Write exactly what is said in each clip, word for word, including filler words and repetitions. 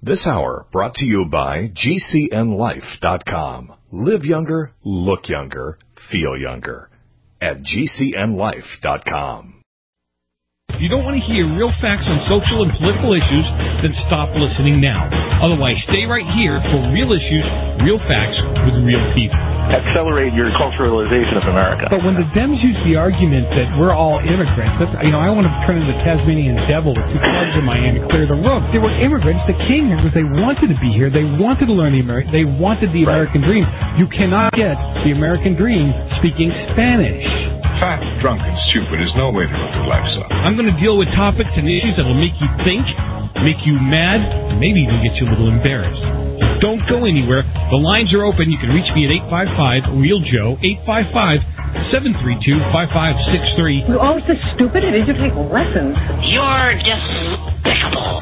This hour brought to you by G C N life dot com. Live younger, look younger, feel younger at G C N life dot com. If you don't want to hear real facts on social and political issues, then stop listening now. Otherwise, stay right here for real issues, real facts with real people. Accelerate your culturalization of America. But when the Dems use the argument that we're all immigrants, that's, you know, I want to turn into the Tasmanian devil with two clubs in my hand and clear the road. They were immigrants that came here because they wanted to be here. They wanted to learn the American. They wanted the American right. dream. You cannot get the American dream speaking Spanish. Fat, drunk, and stupid is no way to live your life, son. I'm going to deal with topics and issues that will make you think, make you mad, and maybe even get you a little embarrassed. Don't go anywhere. The lines are open. You can reach me at eight five five, real Joe, eight five five, seven three two, five five six three. You're always so stupid. Did you take lessons? You're despicable.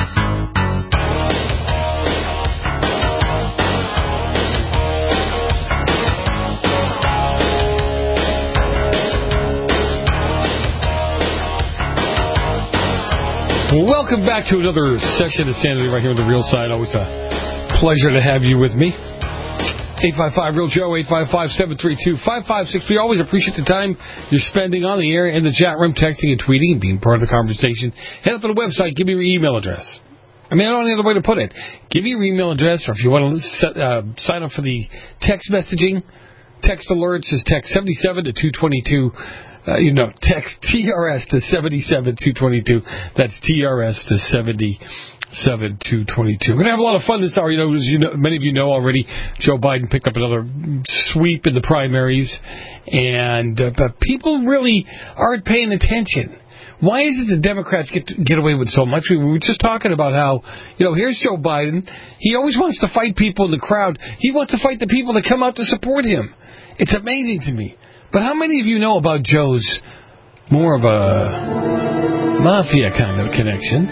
Welcome back to another session of Sanity right here on the Real Side. Always a pleasure to have you with me. eight five five, real Joe, eight five five, seven three two, five five six three. Always appreciate the time you're spending on the air, in the chat room, texting and tweeting and being part of the conversation. Head up to the website. Give me your email address. I mean, I don't know any other way to put it. Give me your email address, or if you want to set, uh, sign up for the text messaging, text alerts, is text seventy-seven to two twenty-two. Uh, you know, text T R S to seventy-seven two twenty-two. That's T R S to seventy-seven two twenty-two. We're going to have a lot of fun this hour. You know, as you know, many of you know already, Joe Biden picked up another sweep in the primaries, and uh, but people really aren't paying attention. Why is it the Democrats get to get away with so much? We were just talking about how, you know, here's Joe Biden. He always wants to fight people in the crowd. He wants to fight the people that come out to support him. It's amazing to me. But how many of you know about Joe's more of a mafia kind of connection?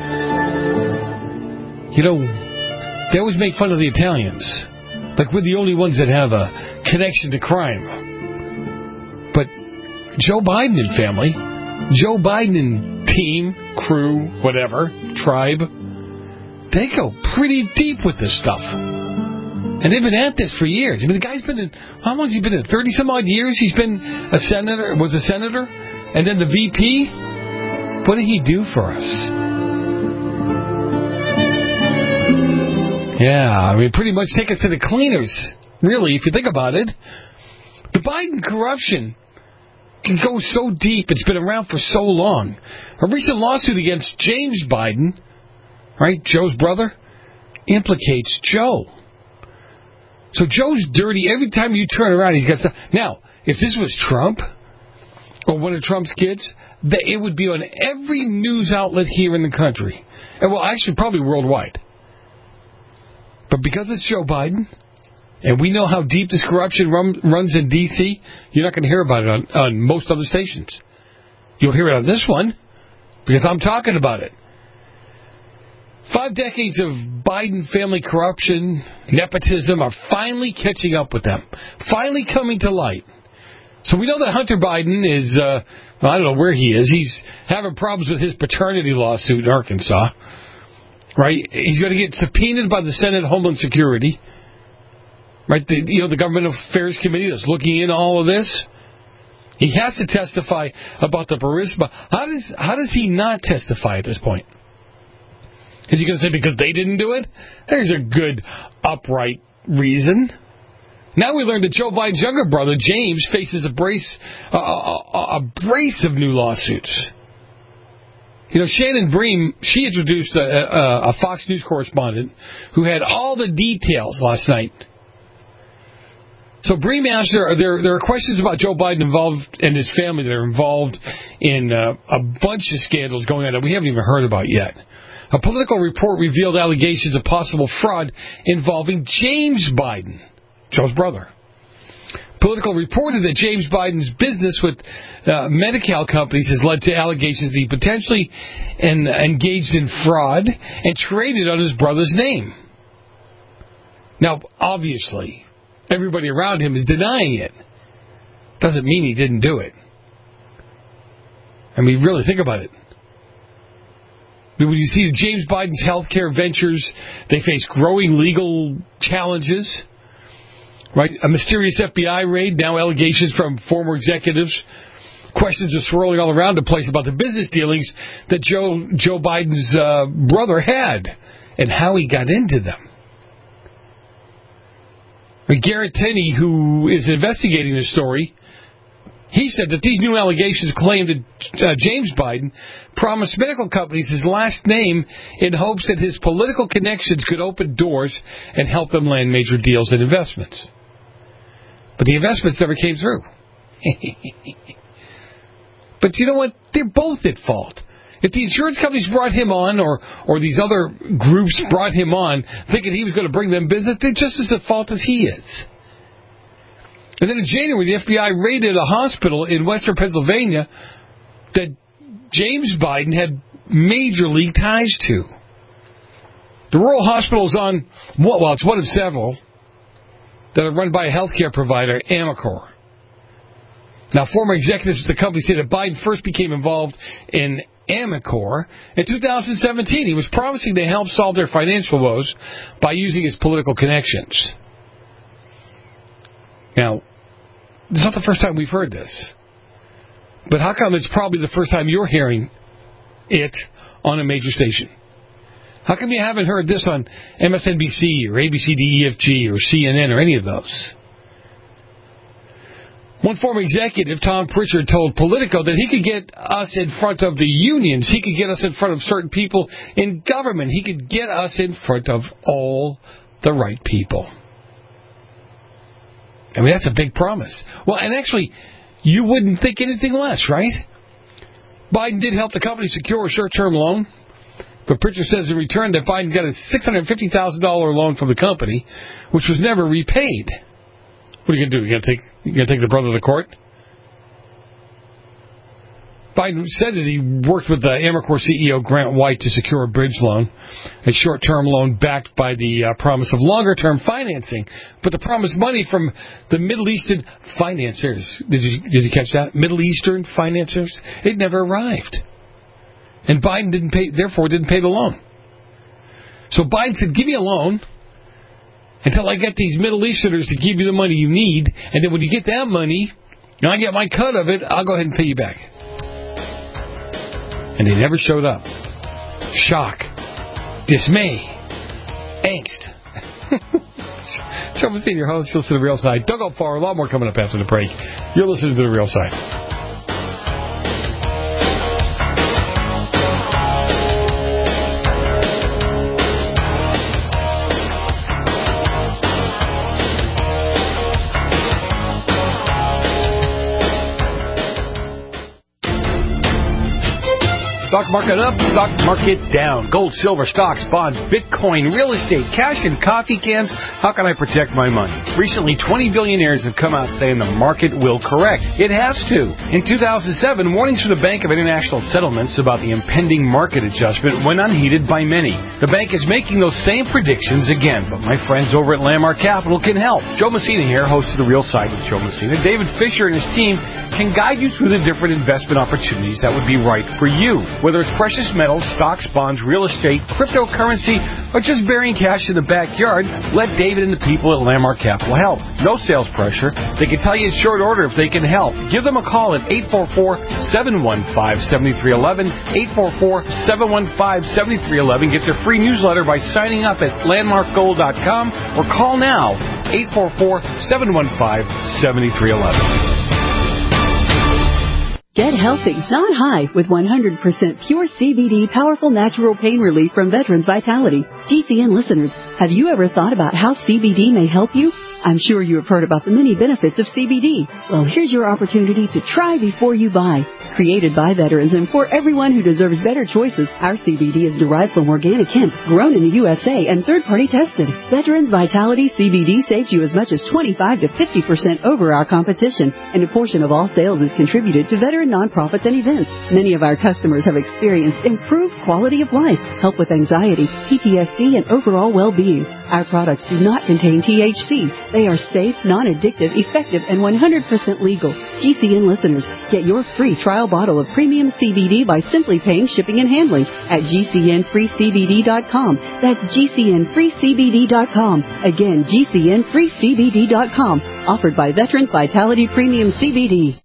You know, they always make fun of the Italians. Like we're the only ones that have a connection to crime. But Joe Biden and family, Joe Biden and team, crew, whatever, tribe, they go pretty deep with this stuff. And they've been at this for years. I mean, the guy's been in, how long has he been in? thirty-some-odd years he's been a senator, was a senator, and then the V P. What did he do for us? Yeah, I mean, pretty much take us to the cleaners, really, if you think about it. The Biden corruption can go so deep. It's been around for so long. A recent lawsuit against James Biden, right, Joe's brother, implicates Joe. So Joe's dirty. Every time you turn around, he's got stuff. Now, if this was Trump or one of Trump's kids, that it would be on every news outlet here in the country. And well, actually, probably worldwide. But because it's Joe Biden, and we know how deep this corruption run, runs in D C, you're not going to hear about it on, on most other stations. You'll hear it on this one, because I'm talking about it. Five decades of Biden family corruption, nepotism are finally catching up with them. Finally coming to light. So we know that Hunter Biden is, uh, well, I don't know where he is. He's having problems with his paternity lawsuit in Arkansas. Right? He's going to get subpoenaed by the Senate Homeland Security. Right? The, you know, the Government Affairs Committee that's looking into all of this. He has to testify about the Burisma. How does, how does he not testify at this point? Is he going to say because they didn't do it? There's a good, upright reason. Now we learned that Joe Biden's younger brother, James, faces a brace, uh, a, a brace of new lawsuits. You know, Shannon Bream, she introduced a, a, a Fox News correspondent who had all the details last night. So Bream asked her, there, there are questions about Joe Biden involved and his family that are involved in uh, a bunch of scandals going on that we haven't even heard about yet. A political report revealed allegations of possible fraud involving James Biden, Joe's brother. Political reported that James Biden's business with uh, Medi-Cal companies has led to allegations that he potentially en- engaged in fraud and traded on his brother's name. Now, obviously, everybody around him is denying it. Doesn't mean he didn't do it. I mean, really think about it. When you see James Biden's healthcare ventures, they face growing legal challenges. Right? A mysterious F B I raid, now allegations from former executives. Questions are swirling all around the place about the business dealings that Joe Joe Biden's uh, brother had and how he got into them. Garrett Tenney, who is investigating the story, he said that these new allegations claim that uh, James Biden promised medical companies his last name in hopes that his political connections could open doors and help them land major deals and investments. But the investments never came through. But you know what? They're both at fault. If the insurance companies brought him on, or or these other groups brought him on, thinking he was going to bring them business, they're just as at fault as he is. And then in January, the F B I raided a hospital in western Pennsylvania that James Biden had major league ties to. The rural hospital is on, well, it's one of several that are run by a healthcare provider, Amicor. Now, former executives of the company say that Biden first became involved in Amicor in two thousand seventeen. He was promising to help solve their financial woes by using his political connections. Now, it's not the first time we've heard this. But how come it's probably the first time you're hearing it on a major station? How come you haven't heard this on M S N B C or A B C D E F G or C N N or any of those? One former executive, Tom Pritchard, told Politico that he could get us in front of the unions. He could get us in front of certain people in government. He could get us in front of all the right people. I mean, that's a big promise. Well, and actually, you wouldn't think anything less, right? Biden did help the company secure a short-term loan. But Pritchard says in return that Biden got a six hundred fifty thousand dollars loan from the company, which was never repaid. What are you going to do? You going to take you going to take the brother to court? Biden said that he worked with the Amicor C E O Grant White to secure a bridge loan, a short-term loan backed by the uh, promise of longer-term financing. But the promised money from the Middle Eastern financiers, did you, did you catch that? Middle Eastern financiers? It never arrived. And Biden didn't pay, therefore didn't pay the loan. So Biden said, give me a loan until I get these Middle Easterners to give you the money you need, and then when you get that money, and I get my cut of it, I'll go ahead and pay you back. And they never showed up. Shock. Dismay. Angst. Someone's seen your host, listen to The Real Side. Don't go far. A lot more coming up after the break. You're listening to The Real Side. Stock market up, stock market down. Gold, silver, stocks, bonds, Bitcoin, real estate, cash, and coffee cans. How can I protect my money? Recently, twenty billionaires have come out saying the market will correct. It has to. In two thousand seven, warnings from the Bank of International Settlements about the impending market adjustment went unheeded by many. The bank is making those same predictions again, but my friends over at Landmark Capital can help. Joe Messina here, host of The Real Side with Joe Messina. David Fisher and his team can guide you through the different investment opportunities that would be right for you. Whether it's precious metals, stocks, bonds, real estate, cryptocurrency, or just burying cash in the backyard, let David and the people at Landmark Capital help. No sales pressure. They can tell you in short order if they can help. Give them a call at eight four four, seven one five, seven three one one, eight four four, seven one five, seven three one one. Get their free newsletter by signing up at landmark gold dot com or call now, eight four four, seven one five, seven three one one. Get healthy, not high, with one hundred percent pure C B D powerful natural pain relief from Veterans Vitality. G C N listeners, have you ever thought about how C B D may help you? I'm sure you have heard about the many benefits of C B D. Well, here's your opportunity to try before you buy. Created by veterans and for everyone who deserves better choices, our C B D is derived from organic hemp, grown in the U S A, and third-party tested. Veterans Vitality C B D saves you as much as twenty-five to fifty percent over our competition, and a portion of all sales is contributed to veteran nonprofits and events. Many of our customers have experienced improved quality of life, help with anxiety, P T S D, and overall well-being. Our products do not contain T H C. They are safe, non-addictive, effective, and one hundred percent legal. G C N listeners, get your free trial bottle of premium C B D by simply paying shipping and handling at G C N free C B D dot com. That's G C N free C B D dot com. Again, G C N free C B D dot com. Offered by Veterans Vitality Premium C B D.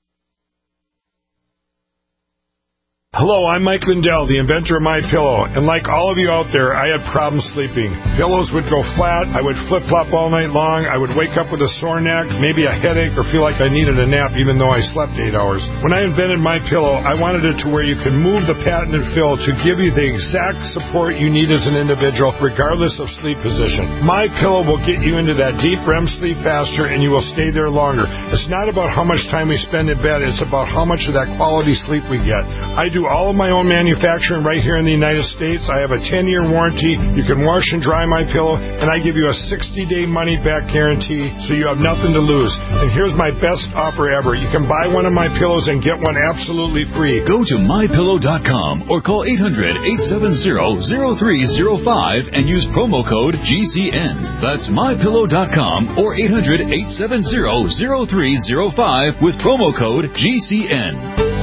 Hello, I'm Mike Lindell, the inventor of MyPillow, and like all of you out there, I had problems sleeping. Pillows would go flat, I would flip-flop all night long, I would wake up with a sore neck, maybe a headache, or feel like I needed a nap even though I slept eight hours. When I invented MyPillow, I wanted it to where you could move the patented fill to give you the exact support you need as an individual, regardless of sleep position. MyPillow will get you into that deep R E M sleep faster, and you will stay there longer. It's not about how much time we spend in bed, it's about how much of that quality sleep we get. I do all of my own manufacturing right here in the United States. I have a ten-year warranty. You can wash and dry my pillow, and I give you a sixty-day money-back guarantee, so you have nothing to lose. And here's my best offer ever. You can buy one of my pillows and get one absolutely free. Go to my pillow dot com or call eight hundred, eight seven zero, zero three zero five and use promo code G C N. That's my pillow dot com or eight hundred, eight seven zero, zero three zero five with promo code G C N.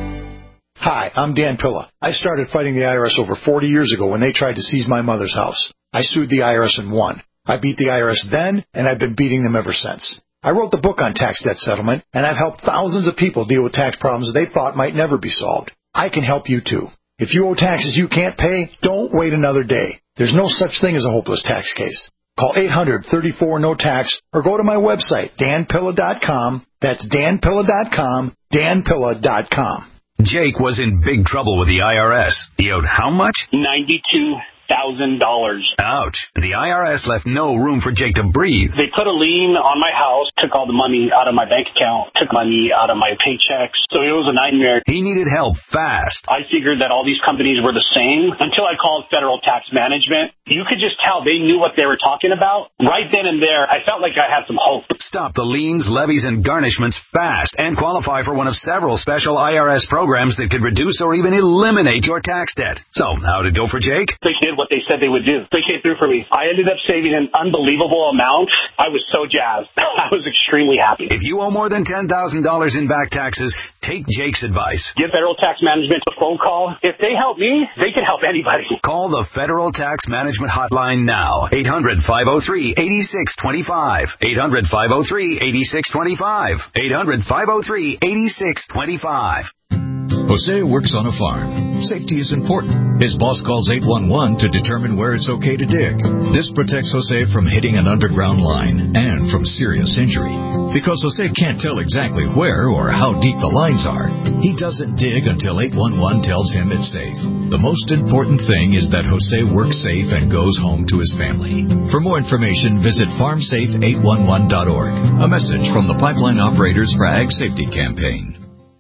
Hi, I'm Dan Pilla. I started fighting the I R S over forty years ago when they tried to seize my mother's house. I sued the I R S and won. I beat the I R S then, and I've been beating them ever since. I wrote the book on tax debt settlement, and I've helped thousands of people deal with tax problems they thought might never be solved. I can help you too. If you owe taxes you can't pay, don't wait another day. There's no such thing as a hopeless tax case. Call eight hundred, thirty-four, no tax or go to my website, dan pilla dot com. That's dan pilla dot com, dan pilla dot com. Jake was in big trouble with the I R S. He owed how much? ninety-two thousand dollars. Ouch. The I R S left no room for Jake to breathe. They put a lien on my house, took all the money out of my bank account, took money out of my paychecks. So it was a nightmare. He needed help fast. I figured that all these companies were the same until I called Federal Tax Management. You could just tell they knew what they were talking about. Right then and there, I felt like I had some hope. Stop the liens, levies, and garnishments fast and qualify for one of several special I R S programs that could reduce or even eliminate your tax debt. So, how'd it go for Jake? They did what they said they would do. They came through for me. I ended up saving an unbelievable amount. I was so jazzed. I was extremely happy. If you owe more than ten thousand dollars in back taxes, take Jake's advice. Give Federal Tax Management a phone call. If they help me, they can help anybody. Call the Federal Tax Management Hotline now. eight hundred, five oh three, eight six two five. eight hundred, five oh three, eight six two five. eight hundred, five oh three, eight six two five. Jose works on a farm. Safety is important. His boss calls eight one one to determine where it's okay to dig. This protects Jose from hitting an underground line and from serious injury. Because Jose can't tell exactly where or how deep the lines are, he doesn't dig until eight one one tells him it's safe. The most important thing is that Jose works safe and goes home to his family. For more information, visit farm safe eight one one dot org. A message from the Pipeline Operators for Ag Safety Campaign.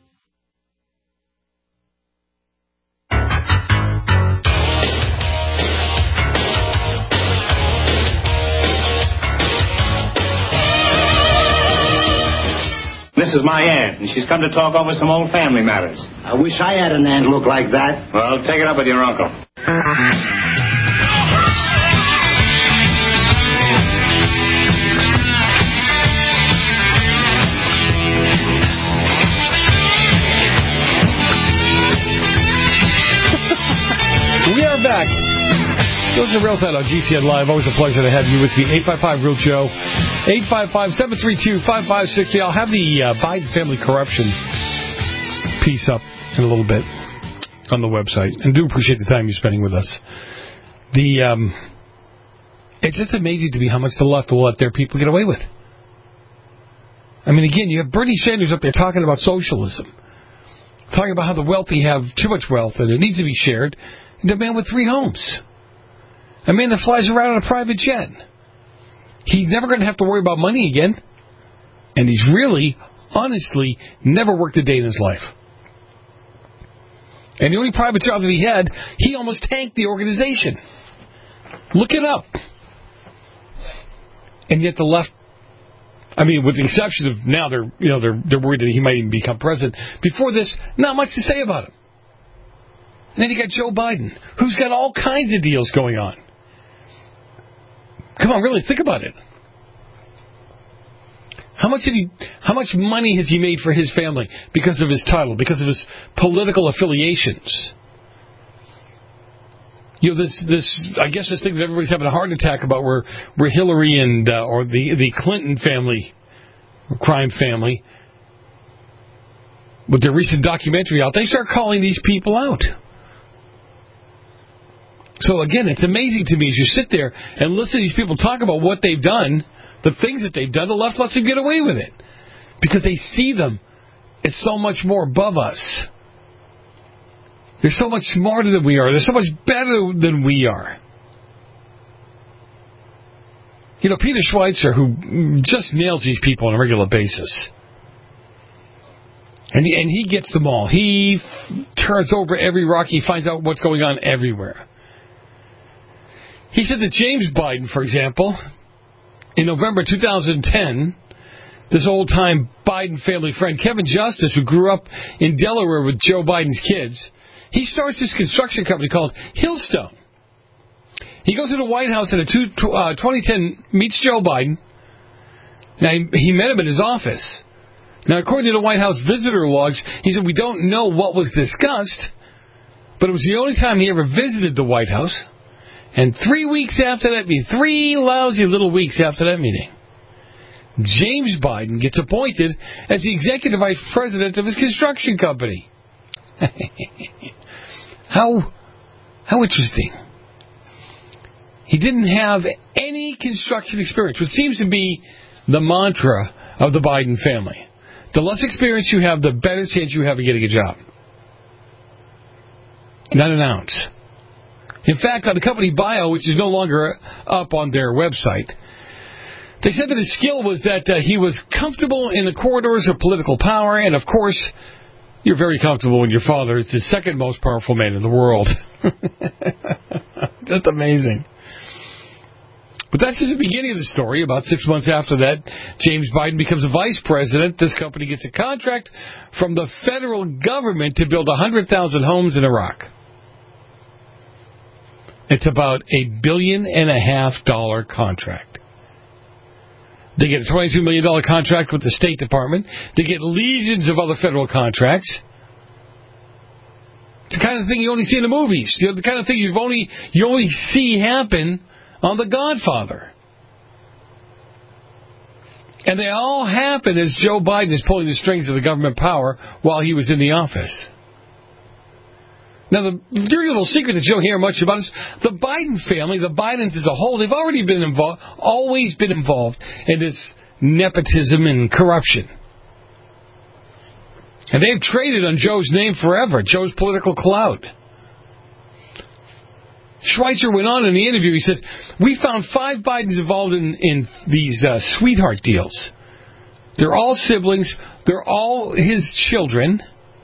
This is my aunt, and she's come to talk over some old family matters. I wish I had an aunt look like that. Well, take it up with your uncle. We are back. Listen to Real Side on G C N Live. Always a pleasure to have you with me. eight five five Real Joe. eight five five, seven three two, five five six zero. I'll have the uh, Biden family corruption piece up in a little bit on the website. And do appreciate the time you're spending with us. The um, It's just amazing to me how much the left will let their people get away with. I mean, again, you have Bernie Sanders up there talking about socialism. Talking about how the wealthy have too much wealth and it needs to be shared. And the man with three homes. A man that flies around on a private jet. He's never going to have to worry about money again. And he's really, honestly, never worked a day in his life. And the only private job that he had, he almost tanked the organization. Look it up. And yet the left, I mean, with the exception of now they're, you know, they're, they're worried that he might even become president. Before this, not much to say about him. And then you got Joe Biden, who's got all kinds of deals going on. come on, really, think about it. How much did he? How much money has he made for his family because of his title, because of his political affiliations? You know, this, this, I guess this thing that everybody's having a heart attack about, where, where Hillary and uh, or the the Clinton family, crime family, with their recent documentary out, they start calling these people out. So again, it's amazing to me as you sit there and listen to these people talk about what they've done, the things that they've done. The left lets them get away with it because they see them as so much more above us. They're so much smarter than we are. They're so much better than we are. You know, Peter Schweitzer, who just nails these people on a regular basis. And he, and he gets them all. He f- turns over every rock. He finds out what's going on everywhere. He said that James Biden, for example, in November two thousand ten, this old-time Biden family friend, Kevin Justice, who grew up in Delaware with Joe Biden's kids, he starts this construction company called Hillstone. He goes to the White House in a two, uh, twenty ten, meets Joe Biden. Now, he, he met him at his office. Now, according to the White House visitor logs, he said, we don't know what was discussed, but it was the only time he ever visited the White House. And three weeks after that meeting, three lousy little weeks after that meeting, James Biden gets appointed as the executive vice president of his construction company. How, how interesting. He didn't have any construction experience, which seems to be the mantra of the Biden family. The less experience you have, the better chance you have of getting a job. Not an ounce. In fact, on the company bio, which is no longer up on their website, they said that his skill was that uh, he was comfortable in the corridors of political power, and of course, you're very comfortable when your father is the second most powerful man in the world. Just amazing. But that's just the beginning of the story. About six months after that, James Biden becomes a vice president. This company gets a contract from the federal government to build one hundred thousand homes in Iraq. It's about a billion and a half dollar contract. They get a twenty-two million dollars contract with the State Department. They get legions of other federal contracts. It's the kind of thing you only see in the movies. You know, the kind of thing you've only you only see happen on The Godfather. And they all happen as Joe Biden is pulling the strings of the government power while he was in the office. Now, the dirty little secret that you'll hear much about is the Biden family, the Bidens as a whole, they've already been involved, always been involved in this nepotism and corruption. And they've traded on Joe's name forever, Joe's political clout. Schweitzer went on in the interview, he said, we found five Bidens involved in, in these uh, sweetheart deals. They're all siblings. They're all his children.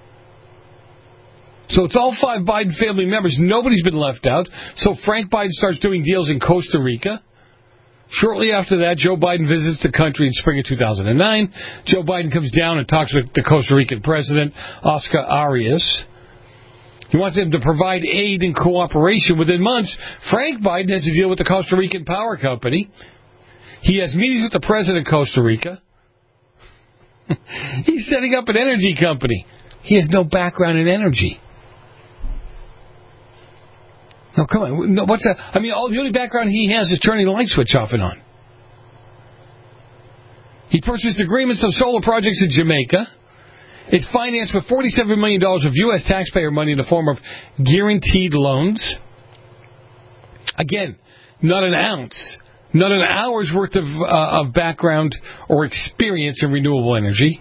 So it's all five Biden family members. Nobody's been left out. So Frank Biden starts doing deals in Costa Rica. Shortly after that, Joe Biden visits the country in spring of two thousand nine. Joe Biden comes down and talks with the Costa Rican president, Oscar Arias. He wants him to provide aid and cooperation. Within months, Frank Biden has to deal with the Costa Rican Power Company. He has meetings with the president of Costa Rica. He's setting up an energy company. He has no background in energy. No, come on. No, what's that? I mean, all, the only background he has is turning the light switch off and on. He purchased agreements of solar projects in Jamaica. It's financed with forty-seven million dollars of U S taxpayer money in the form of guaranteed loans. Again, not an ounce, not an hour's worth of, uh, of background or experience in renewable energy.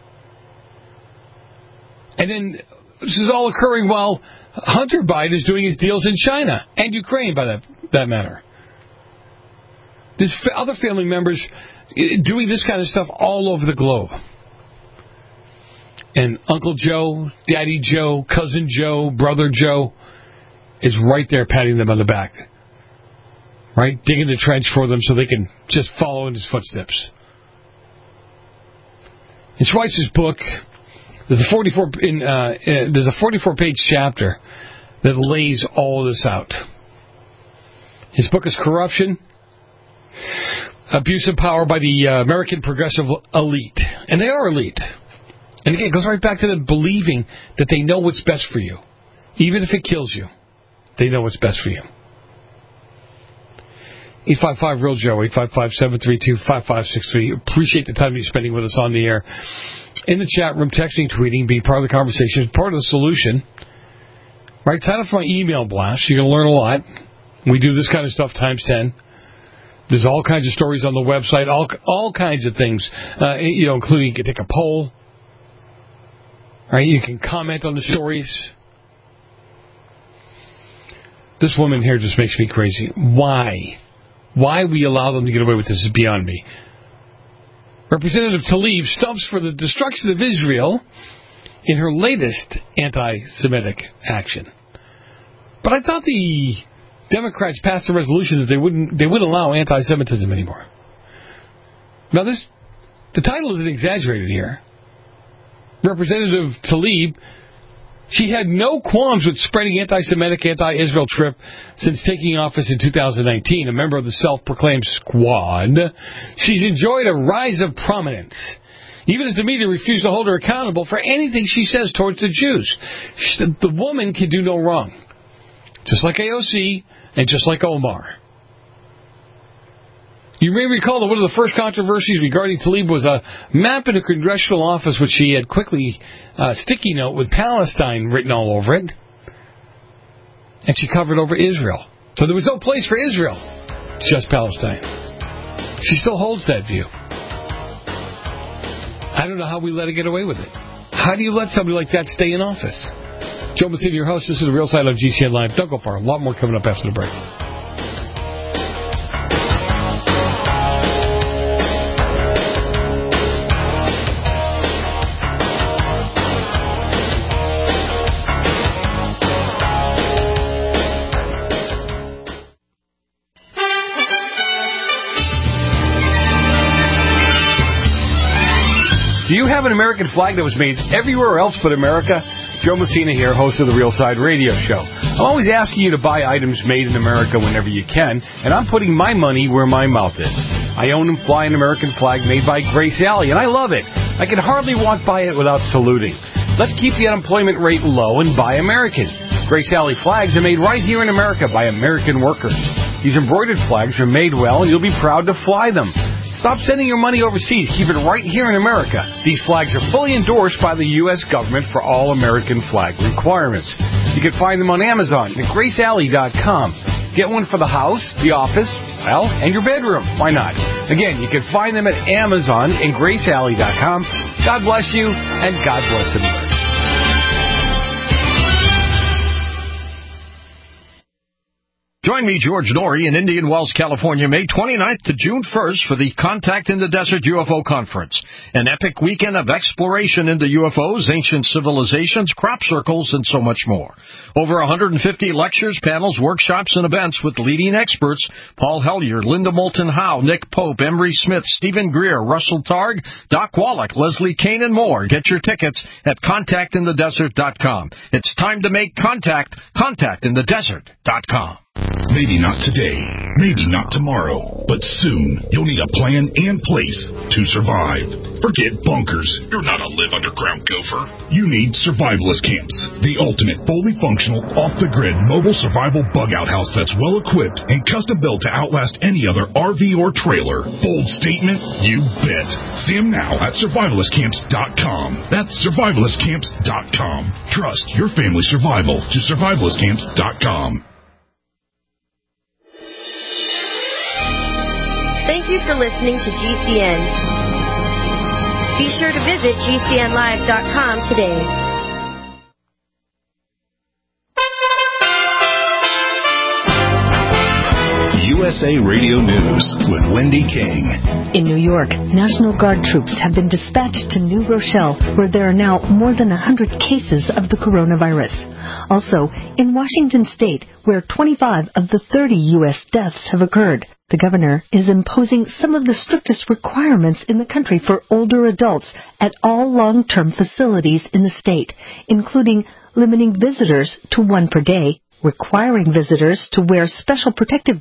And then this is all occurring while Hunter Biden is doing his deals in China and Ukraine, by that, that matter. There's other family members doing this kind of stuff all over the globe. And Uncle Joe, Daddy Joe, Cousin Joe, Brother Joe is right there patting them on the back. Right? Digging the trench for them so they can just follow in his footsteps. In Schweitzer's book, there's a forty-four in, uh, there's a forty-four page chapter that lays all of this out. His book is Corruption, abuse of power by the uh, American progressive elite. And they are elite. And again, it goes right back to them believing that they know what's best for you. Even if it kills you, they know what's best for you. eight five five real Joe, eight five five, seven three two, five five six three. Appreciate the time you're spending with us on the air. In the chat room, texting, tweeting, being part of the conversation, part of the solution. Right, sign up for my email blast. You're going to learn a lot. We do this kind of stuff times ten. There's all kinds of stories on the website, all all kinds of things, uh, you know, including you can take a poll. Right, you can comment on the stories. This woman here just makes me crazy. Why? Why we allow them to get away with this is beyond me. Representative Tlaib stumps for the destruction of Israel in her latest anti-Semitic action. But I thought the Democrats passed a resolution that they wouldn't they wouldn't allow anti-Semitism anymore. Now this, the title isn't exaggerated here. Representative Tlaib, she had no qualms with spreading anti-Semitic, anti-Israel trip since taking office in two thousand nineteen, a member of the self-proclaimed squad. She's enjoyed a rise of prominence, even as the media refused to hold her accountable for anything she says towards the Jews. She, the woman can do no wrong, just like A O C and just like Omar. You may recall that one of the first controversies regarding Tlaib was a map in a congressional office which she had quickly uh, sticky note with Palestine written all over it. And she covered over Israel. So there was no place for Israel, just Palestine. She still holds that view. I don't know how we let her get away with it. How do you let somebody like that stay in office? Joe Messina, your host. This is The Real Side on G C N Live. Don't go far. A lot more coming up after the break. Do you have an American flag that was made everywhere else but America? Joe Messina here, host of the Real Side Radio Show. I'm always asking you to buy items made in America whenever you can, and I'm putting my money where my mouth is. I own and fly an American flag made by Grace Alley, and I love it. I can hardly walk by it without saluting. Let's keep the unemployment rate low and buy American. Grace Alley flags are made right here in America by American workers. These embroidered flags are made well, and you'll be proud to fly them. Stop sending your money overseas. Keep it right here in America. These flags are fully endorsed by the U S government for all American flag requirements. You can find them on Amazon at grace alley dot com. Get one for the house, the office, well, and your bedroom. Why not? Again, you can find them at Amazon and grace alley dot com. God bless you, and God bless America. Join me, George Norrie, in Indian Wells, California, May twenty-ninth to June first for the Contact in the Desert U F O Conference, an epic weekend of exploration into U F Os, ancient civilizations, crop circles, and so much more. Over one hundred fifty lectures, panels, workshops, and events with leading experts: Paul Hellyer, Linda Moulton Howe, Nick Pope, Emery Smith, Stephen Greer, Russell Targ, Doc Wallach, Leslie Kane, and more. Get your tickets at contact in the desert dot com. It's time to make contact. contact in the desert dot com. Maybe not today, maybe not tomorrow, but soon you'll need a plan and place to survive. Forget bunkers. You're not a live underground gopher. You need survivalist camps, the ultimate fully functional, off-the-grid mobile survival bug-out house that's well-equipped and custom-built to outlast any other R V or trailer. Bold statement? You bet. See them now at survivalist camps dot com. That's survivalist camps dot com. Trust your family's survival to survivalist camps dot com. Thank you for listening to G C N. Be sure to visit G C N live dot com today. U S A Radio News with Wendy King. In New York, National Guard troops have been dispatched to New Rochelle, where there are now more than one hundred cases of the coronavirus. Also, in Washington State, where twenty-five of the thirty U S deaths have occurred, the governor is imposing some of the strictest requirements in the country for older adults at all long-term facilities in the state, including limiting visitors to one per day, requiring visitors to wear special protective gear,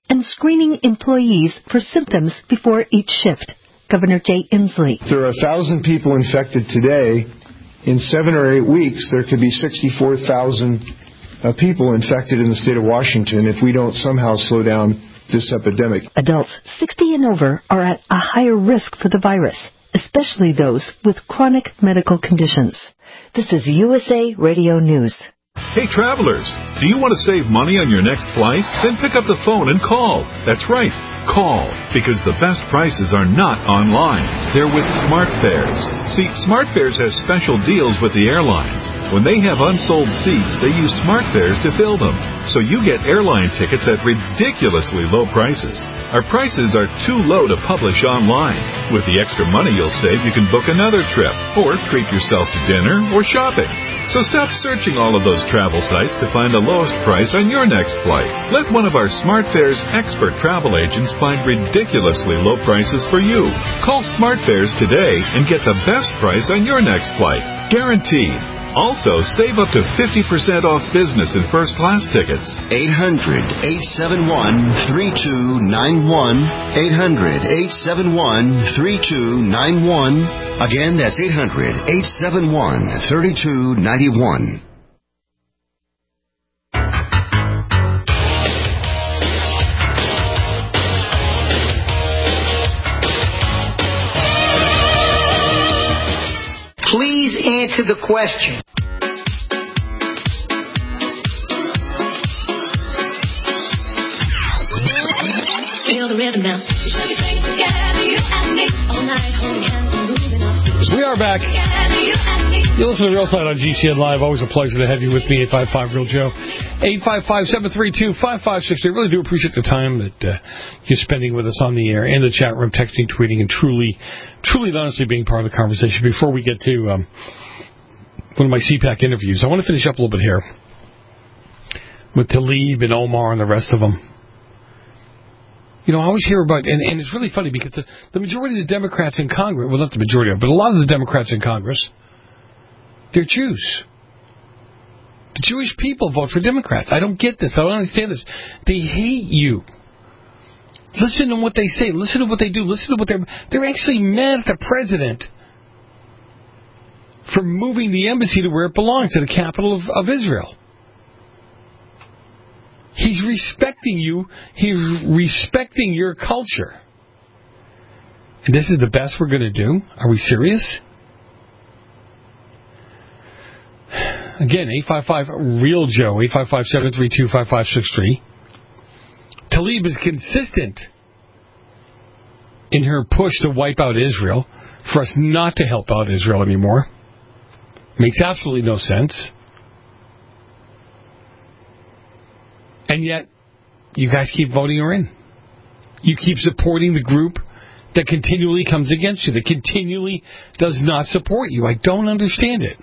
and screening employees for symptoms before each shift. Governor Jay Inslee. If there are one thousand people infected today, in seven or eight weeks, there could be sixty-four thousand uh, people infected in the state of Washington if we don't somehow slow down this epidemic. Adults sixty and over are at a higher risk for the virus, especially those with chronic medical conditions. This is U S A Radio News. Hey, travelers, do you want to save money on your next flight? Then pick up the phone and call. That's right. Call, because the best prices are not online. They're with SmartFares. See, SmartFares has special deals with the airlines. When they have unsold seats, they use SmartFares to fill them. So you get airline tickets at ridiculously low prices. Our prices are too low to publish online. With the extra money you'll save, you can book another trip, or treat yourself to dinner or shopping. So stop searching all of those travel sites to find the lowest price on your next flight. Let one of our SmartFares expert travel agents find ridiculously low prices for you. Call SmartFares today and get the best price on your next flight. Guaranteed. Also, save up to fifty percent off business and first class tickets. eight hundred, eight seven one, three two nine one. eight hundred, eight seven one, three two nine one. Again, that's eight hundred, eight seven one, three two nine one. Please answer the question. Feel the rhythm now. We are back. You listen to Real Side on G C N Live. Always a pleasure to have you with me. eight five five Real Joe. eight five five, seven three two, five five six three. Really do appreciate the time that uh, you're spending with us on the air, in the chat room, texting, tweeting, and truly, truly and honestly being part of the conversation. Before we get to um, one of my C PAC interviews, I want to finish up a little bit here with Tlaib and Omar and the rest of them. You know, I always hear about, and, and it's really funny because the, the majority of the Democrats in Congress, well, not the majority of them, but a lot of the Democrats in Congress, they're Jews. The Jewish people vote for Democrats. I don't get this. I don't understand this. They hate you. Listen to what they say. Listen to what they do. Listen to what they're... They're actually mad at the president for moving the embassy to where it belongs, to the capital of, of Israel. He's respecting you. He's respecting your culture. And this is the best we're going to do? Are we serious? Again, eight five five Real Joe, eight five five, seven three two, five five six three. Tlaib is consistent in her push to wipe out Israel, for us not to help out Israel anymore. Makes absolutely no sense. And yet, you guys keep voting her in. You keep supporting the group that continually comes against you, that continually does not support you. I don't understand it.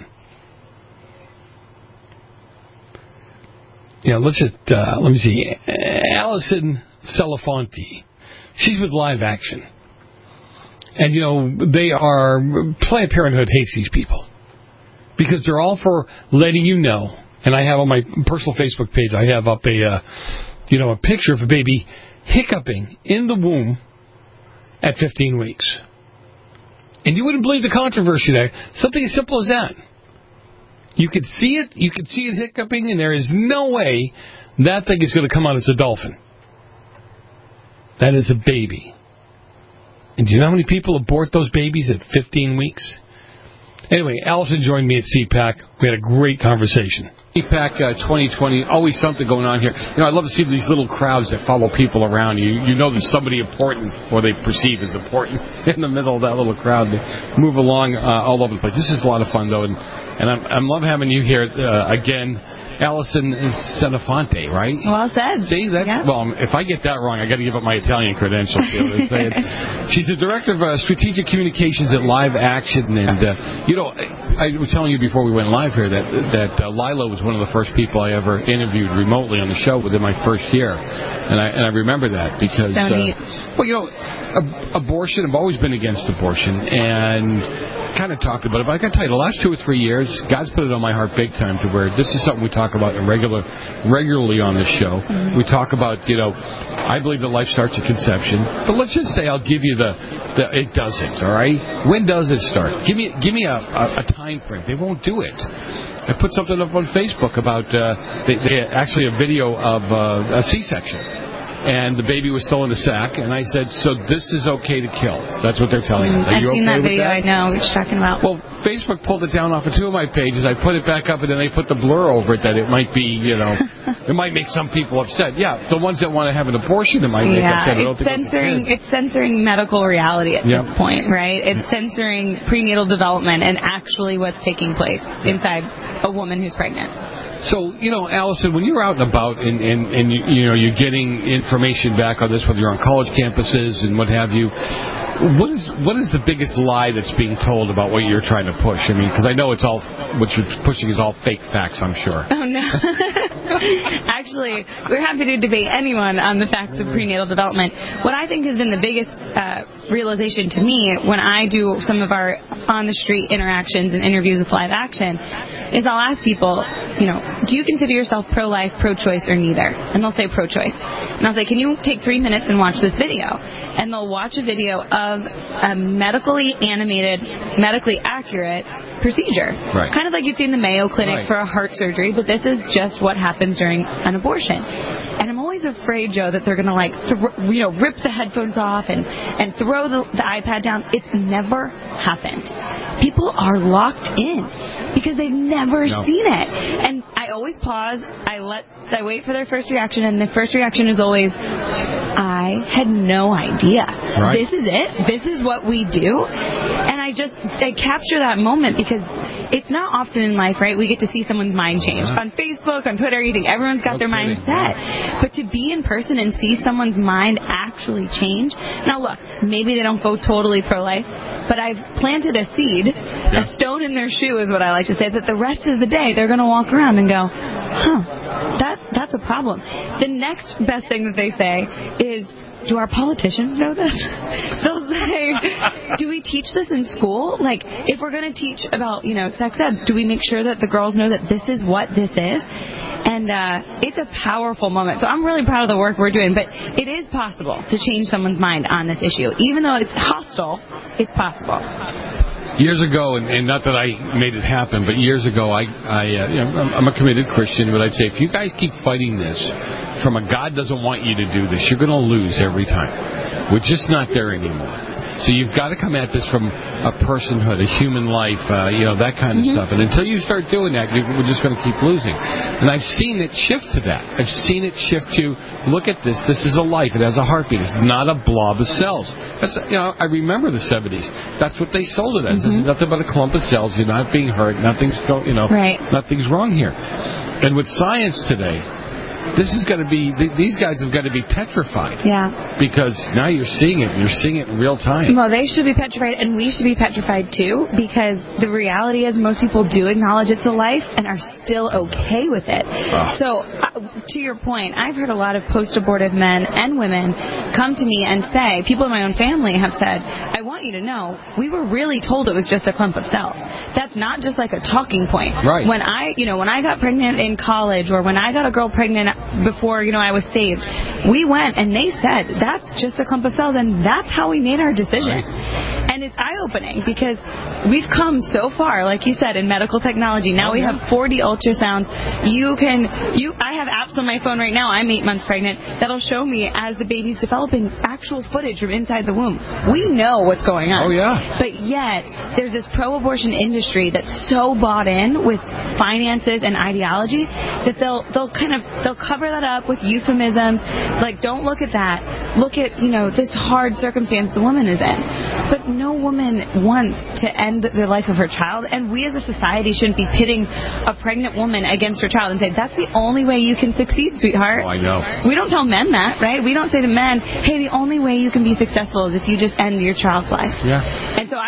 You know, let's just, uh, let me see. Allison Celafonte. She's with Live Action. And, you know, they are, Planned Parenthood hates these people. Because they're all for letting you know. And I have on my personal Facebook page, I have up a, uh, you know, a picture of a baby hiccuping in the womb at fifteen weeks. And you wouldn't believe the controversy there. Something as simple as that. You could see it, you could see it hiccuping, and there is no way that thing is going to come out as a dolphin. That is a baby. And do you know how many people abort those babies at fifteen weeks? Anyway, Allison joined me at C PAC. We had a great conversation. C PAC uh, twenty twenty, always something going on here. You know, I love to see these little crowds that follow people around. You you know there's somebody important, or they perceive as important, in the middle of that little crowd. They move along uh, all over the place. This is a lot of fun, though, and, and I'm, I'm love having you here uh, again. Allison Celafonte, right? Well said. See, that's, yeah. Well, if I get that wrong, I got to give up my Italian credentials. She's the director of uh, strategic communications at Live Action, and uh, you know, I, I was telling you before we went live here that that uh, Lila was one of the first people I ever interviewed remotely on the show within my first year, and I and I remember that because, so uh, well, you know, ab- abortion. I've always been against abortion, and kind of talked about it, but I got to tell you, the last two or three years, God's put it on my heart big time to where this is something we talk about in regular, regularly on this show. Mm-hmm. We talk about, you know, I believe that life starts at conception, but let's just say I'll give you the, the it doesn't, all right? When does it start? Give me give me a, a, a time frame. They won't do it. I put something up on Facebook about uh, they, they actually a video of uh, a C-section. And the baby was still in the sack, and I said, so this is okay to kill. That's what they're telling us. Are I've you seen okay that with video, that? I know what you're talking about. Well, Facebook pulled it down off of two of my pages. I put it back up, and then they put the blur over it that it might be, you know, it might make some people upset. Yeah, the ones that want to have an abortion, it might make yeah, upset. I don't it's think censoring, it's censoring medical reality at yep. this point, right? It's censoring prenatal development and actually what's taking place inside a woman who's pregnant. So, you know, Allison, when you're out and about and, and, and you, you know, you're getting information back on this, whether you're on college campuses and what have you, what is what is the biggest lie that's being told about what you're trying to push? I mean, because I know it's all, what you're pushing is all fake facts, I'm sure. Oh, no. Actually, we're happy to debate anyone on the facts of prenatal development. What I think has been the biggest uh, realization to me when I do some of our on-the-street interactions and interviews with Live Action is I'll ask people, you know, do you consider yourself pro-life, pro-choice, or neither? And they'll say pro-choice. And I'll say, can you take three minutes and watch this video? And they'll watch a video of a medically animated, medically accurate procedure. Right. Kind of like you see in the Mayo Clinic right. for a heart surgery, but this is just what happens during an abortion. And I'm always afraid, Joe, that they're going to, like, th- you know, rip the headphones off and, and throw the, the iPad down. It's never happened. People are locked in because they've never no. seen it. And I always pause. I let I wait for their first reaction, and the first reaction is always, I had no idea. Right. This is it? This is what we do? And I just I capture that moment because it's not often in life, right? We get to see someone's mind change. Uh-huh. On Facebook, on Twitter, you think everyone's got no their kidding. mind set. But to be in person and see someone's mind actually change. Now, look, maybe they don't go totally pro-life, but I've planted a seed, yeah. a stone in their shoe is what I like to say, that the rest of the day they're going to walk around and go, huh, that that's a problem. The next best thing that they say is, do our politicians know this? They'll say, do we teach this in school? Like, if we're going to teach about, you know, sex ed, do we make sure that the girls know that this is what this is? And uh, it's a powerful moment. So I'm really proud of the work we're doing. But it is possible to change someone's mind on this issue. Even though it's hostile, it's possible. Years ago, and, and not that I made it happen, but years ago, I, I uh, you know, I'm, I'm a committed Christian, but I'd say if you guys keep fighting this from a God doesn't want you to do this, you're going to lose every time. We're just not there anymore. So you've got to come at this from a personhood, a human life, uh, you know, that kind of mm-hmm. stuff. And until you start doing that, you, we're just going to keep losing. And I've seen it shift to that. I've seen it shift to, look at this. This is a life. It has a heartbeat. It's not a blob of cells. That's, you know, I remember the seventies. That's what they sold it as. Mm-hmm. This is nothing but a clump of cells. You're not being hurt. Nothing's go, you know, right. nothing's wrong here. And with science today, this is going to be, these guys have got to be petrified. Yeah. Because now you're seeing it. You're seeing it in real time. Well, they should be petrified, and we should be petrified, too, because the reality is most people do acknowledge it's a life and are still okay with it. Oh. So, uh, to your point, I've heard a lot of post-abortive men and women come to me and say, people in my own family have said, I want you to know, we were really told it was just a clump of cells. That's not just like a talking point. Right. When I, you know, when I got pregnant in college, or when I got a girl pregnant before, you know, I was saved, we went and they said, that's just a clump of cells, and that's how we made our decision. Right. And it's eye-opening because we've come so far, like you said, in medical technology. Now oh, we yeah. have four D ultrasounds. You can, you, I have apps on my phone right now. I'm eight months pregnant. That'll show me as the baby's developing actual footage from inside the womb. We know what's going on. Oh, yeah. But yet, there's this pro-abortion industry that's so bought in with finances and ideology that they'll, they'll kind of, they'll cover that up with euphemisms. Like, don't look at that. Look at, you know, this hard circumstance the woman is in. But no woman wants to end the life of her child, and we as a society shouldn't be pitting a pregnant woman against her child and say, that's the only way you can succeed, sweetheart. Oh, I know. We don't tell men that, right? We don't say to men, hey, the only way you can be successful is if you just end your child's life. Yeah. And so I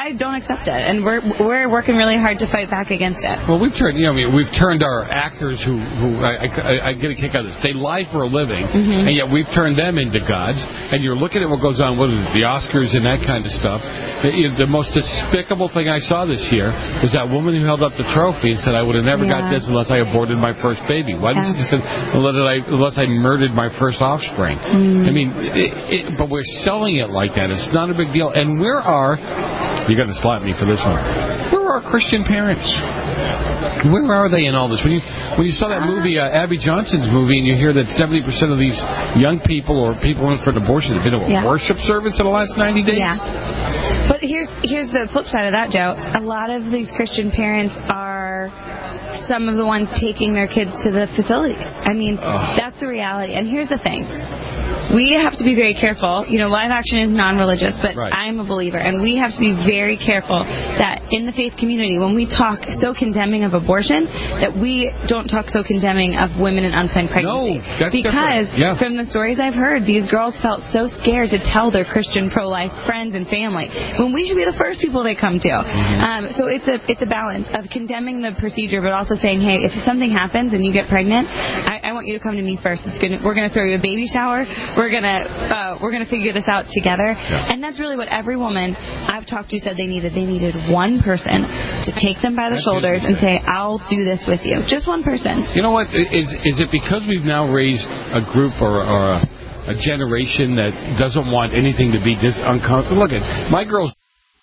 I don't accept it, and we're we're working really hard to fight back against it. Well, we've turned, you know, I mean, we've turned our actors who, who I, I, I get a kick out of this. They lie for a living, mm-hmm. and yet we've turned them into gods. And you're looking at what goes on, what is it, the Oscars and that kind of stuff. The, the most despicable thing I saw this year was that woman who held up the trophy and said, "I would have never yeah. got this unless I aborted my first baby." Why didn't yeah. she just say, unless I, unless I murdered my first offspring? Mm. I mean, it, it, but we're selling it like that. It's not a big deal. And where are, you're going to slap me for this one, where are Christian parents? Where are they in all this? When you when you saw that movie, uh, Abby Johnson's movie, and you hear that seventy percent of these young people or people in for an abortion have been to a yeah. worship service in the last ninety days? Yeah. But here's here's the flip side of that, Joe. A lot of these Christian parents are some of the ones taking their kids to the facility. I mean, Ugh. that's the reality. And here's the thing. We have to be very careful. You know, Live Action is non-religious, but right. I'm a believer, and we have to be very careful that in the faith community, when we talk so condemning of abortion, that we don't talk so condemning of women in unplanned pregnancy. No, that's because yeah. from the stories I've heard, these girls felt so scared to tell their Christian pro-life friends and family when we should be the first people they come to. Mm-hmm. Um, so it's a it's a balance of condemning the procedure, but also saying, hey, if something happens and you get pregnant, I, I want you to come to me first. It's gonna, we're going to throw you a baby shower. We're gonna uh, we're gonna figure this out together, yeah. and that's really what every woman I've talked to said they needed. They needed one person to take them by the that's shoulders and say, "I'll do this with you." Just one person. You know what? Is is it because we've now raised a group or, or a, a generation that doesn't want anything to be dis- uncomfortable? Look at my girls.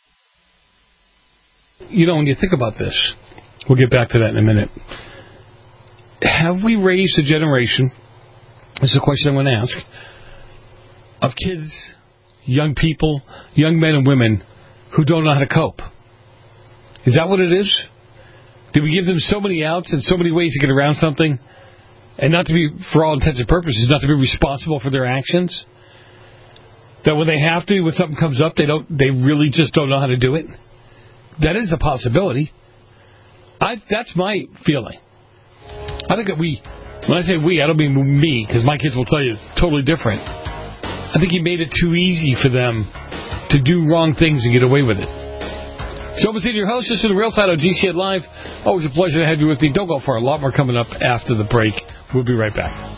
You know, when you think about this, we'll get back to that in a minute. Have we raised a generation? This is a question I'm going to ask. Of kids, young people, young men and women who don't know how to cope. Is that what it is? Do we give them so many outs and so many ways to get around something, and not to be, for all intents and purposes, not to be responsible for their actions? That when they have to, when something comes up, they don't, they really just don't know how to do it? That is a possibility. I, that's my feeling. I think that we, when I say we, I don't mean me, because my kids will tell you it's totally different. I think he made it too easy for them to do wrong things and get away with it. Joe Massino, your host, this is the Real Side on G C N Live. Always a pleasure to have you with me. Don't go far. A lot more coming up after the break. We'll be right back.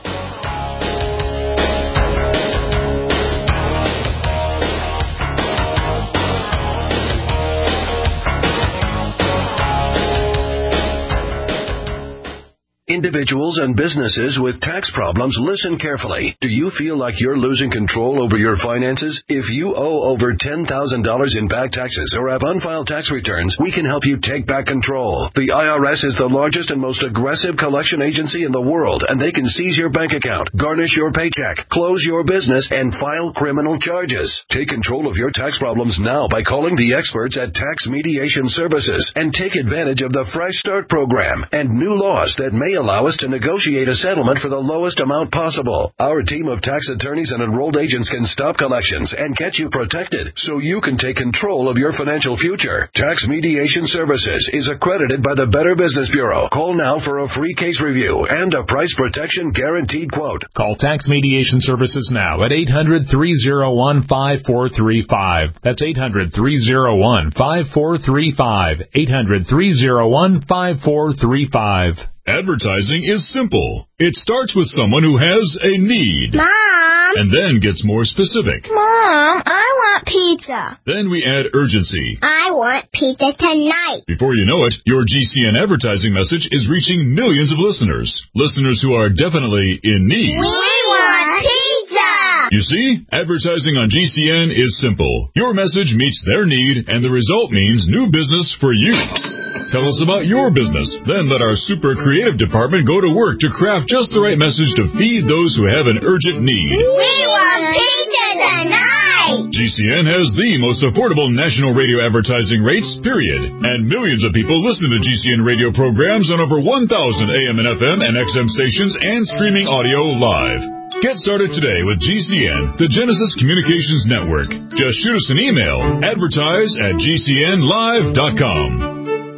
Individuals and businesses with tax problems, listen carefully. Do you feel like you're losing control over your finances? If you owe over ten thousand dollars in back taxes or have unfiled tax returns, we can help you take back control. The I R S is the largest and most aggressive collection agency in the world, and they can seize your bank account, garnish your paycheck, close your business, and file criminal charges. Take control of your tax problems now by calling the experts at Tax Mediation Services and take advantage of the Fresh Start program and new laws that may allow us to negotiate a settlement for the lowest amount possible. Our team of tax attorneys and enrolled agents can stop collections and get you protected so you can take control of your financial future. Tax Mediation Services is accredited by the Better Business Bureau. Call now for a free case review and a price protection guaranteed quote. Call Tax Mediation Services now at eight hundred, three oh one, five four three five. That's eight hundred, three oh one, five four three five. eight hundred, three oh one, five four three five. Advertising is simple. It starts with someone who has a need. Mom! And then gets more specific. Mom, I want pizza. Then we add urgency. I want pizza tonight. Before you know it, your G C N advertising message is reaching millions of listeners. Listeners who are definitely in need. We want pizza! You see, advertising on G C N is simple. Your message meets their need, and the result means new business for you. Tell us about your business. Then let our super creative department go to work to craft just the right message to feed those who have an urgent need. We want pizza tonight! G C N has the most affordable national radio advertising rates, period. And millions of people listen to G C N radio programs on over one thousand A M and F M and X M stations and streaming audio live. Get started today with G C N, the Genesis Communications Network. Just shoot us an email, advertise at G C N live dot com.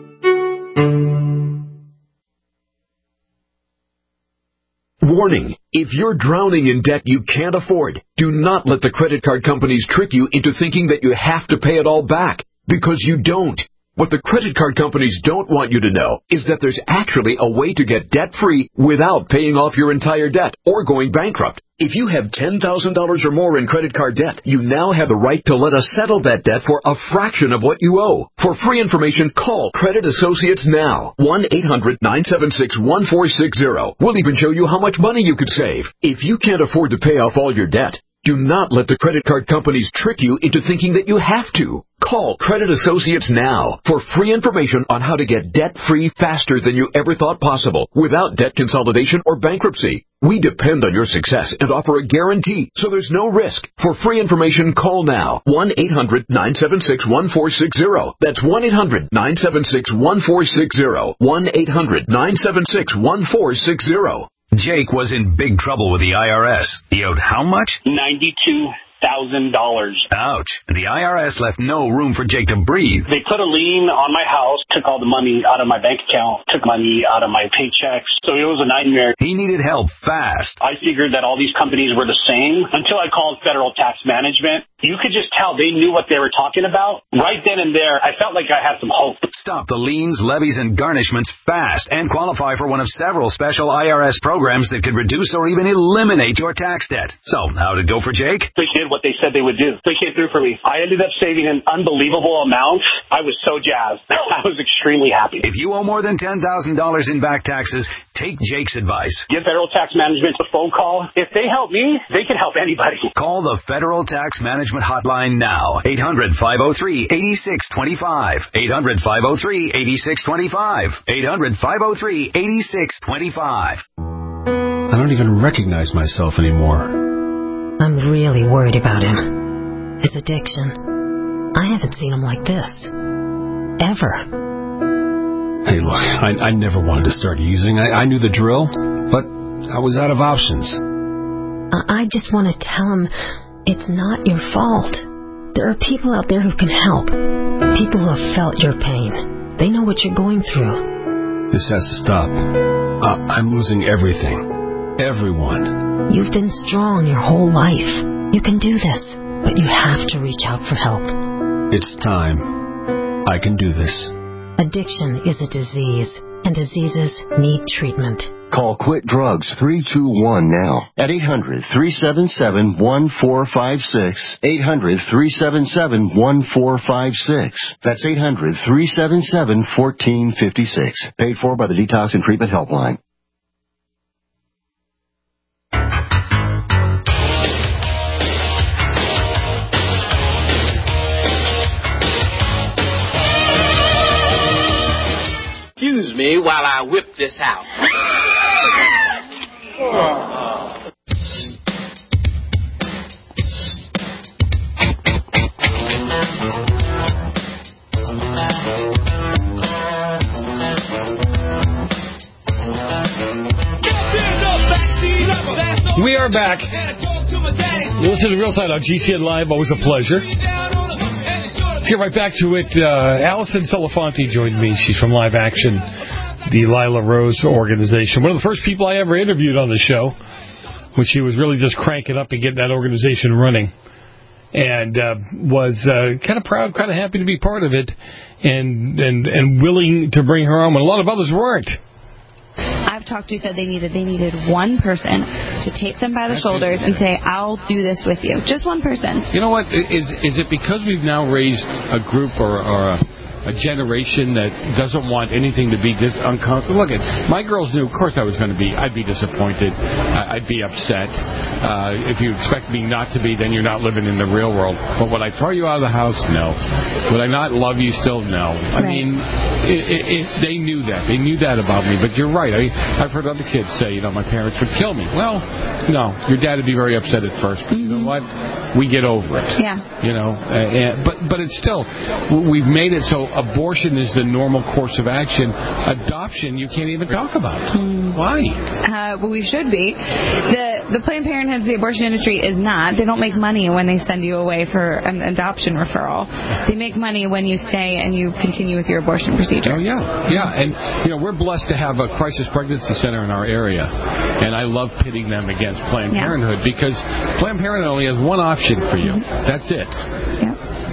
Warning, if you're drowning in debt you can't afford, do not let the credit card companies trick you into thinking that you have to pay it all back. Because you don't. What the credit card companies don't want you to know is that there's actually a way to get debt-free without paying off your entire debt or going bankrupt. If you have ten thousand dollars or more in credit card debt, you now have the right to let us settle that debt for a fraction of what you owe. For free information, call Credit Associates now. one eight hundred nine seven six one four six zero. We'll even show you how much money you could save. If you can't afford to pay off all your debt, do not let the credit card companies trick you into thinking that you have to. Call Credit Associates now for free information on how to get debt-free faster than you ever thought possible without debt consolidation or bankruptcy. We depend on your success and offer a guarantee, so there's no risk. For free information, call now. one eight hundred nine seven six one four six zero. That's one eight hundred nine seven six one four six zero. one eight hundred nine seven six one four six zero. Jake was in big trouble with the I R S. He owed how much? ninety-two thousand dollars. Ouch. The I R S left no room for Jake to breathe. They put a lien on my house, took all the money out of my bank account, took money out of my paychecks. So it was a nightmare. He needed help fast. I figured that all these companies were the same until I called Federal Tax Management. You could just tell they knew what they were talking about. Right then and there, I felt like I had some hope. Stop the liens, levies, and garnishments fast and qualify for one of several special I R S programs that could reduce or even eliminate your tax debt. So, how'd it go for Jake? They did what they said they would do. They came through for me. I ended up saving an unbelievable amount. I was so jazzed. I was extremely happy. If you owe more than ten thousand dollars in back taxes, take Jake's advice. Give Federal Tax Management a phone call. If they help me, they can help anybody. Call the Federal Tax Management Hotline now. eight hundred five oh three eight six two five. eight hundred five oh three eight six two five. eight hundred five oh three eight six two five. I don't even recognize myself anymore. I'm really worried about him. His addiction. I haven't seen him like this. Ever. Hey, look, I, I never wanted to start using. I, I knew the drill, but I was out of options. I, I just want to tell him it's not your fault. There are people out there who can help. People who have felt your pain. They know what you're going through. This has to stop. Uh, I'm losing everything. Everyone. You've been strong your whole life. You can do this, but you have to reach out for help. It's time. I can do this. Addiction is a disease, and diseases need treatment. Call Quit Drugs three two one now at eight hundred three seven seven one four five six. eight hundred three seven seven one four five six. That's eight hundred three seven seven one four five six. Paid for by the Detox and Treatment Helpline. Excuse me while I whip this out. We are back. You listen to Real Side on G C N Live. Always a pleasure. Let's get right back to it. Uh, Allison Solafonte joined me. She's from Live Action, the Lila Rose organization. One of the first people I ever interviewed on the show, when she was really just cranking up and getting that organization running. And uh, was uh, kind of proud, kind of happy to be part of it, and, and, and willing to bring her on when a lot of others weren't. I've talked to said they needed they needed one person to take them by the shoulders and say, I'll do this with you. Just one person. You know what? Is is it because we've now raised a group or, or a, a generation that doesn't want anything to be dis- uncomfortable? Look, at my girls knew, of course, I was going to be. I'd be disappointed. I'd be upset. Uh, if you expect me not to be, then you're not living in the real world. But would I throw you out of the house? No. Would I not love you still? No. I right. mean, it, it, it, they knew that. They knew that about me. But you're right. I, I've heard other kids say, you know, my parents would kill me. Well, no. Your dad would be very upset at first. But you know what? We get over it. Yeah. You know, uh, and, but but it's still, we've made it so abortion is the normal course of action. Adoption, you can't even talk about. Mm. Why? Uh, well, we should be. The the Planned Parenthood, the abortion industry is not. They don't make money when they send you away for an adoption referral. They make money when you stay and you continue with your abortion procedure. Oh, yeah. Yeah, and, you know, we're blessed to have a crisis pregnancy center in our area. And I love pitting them against Planned yeah. Parenthood because Planned Parenthood only has one option for you. Mm-hmm. That's it. Yeah.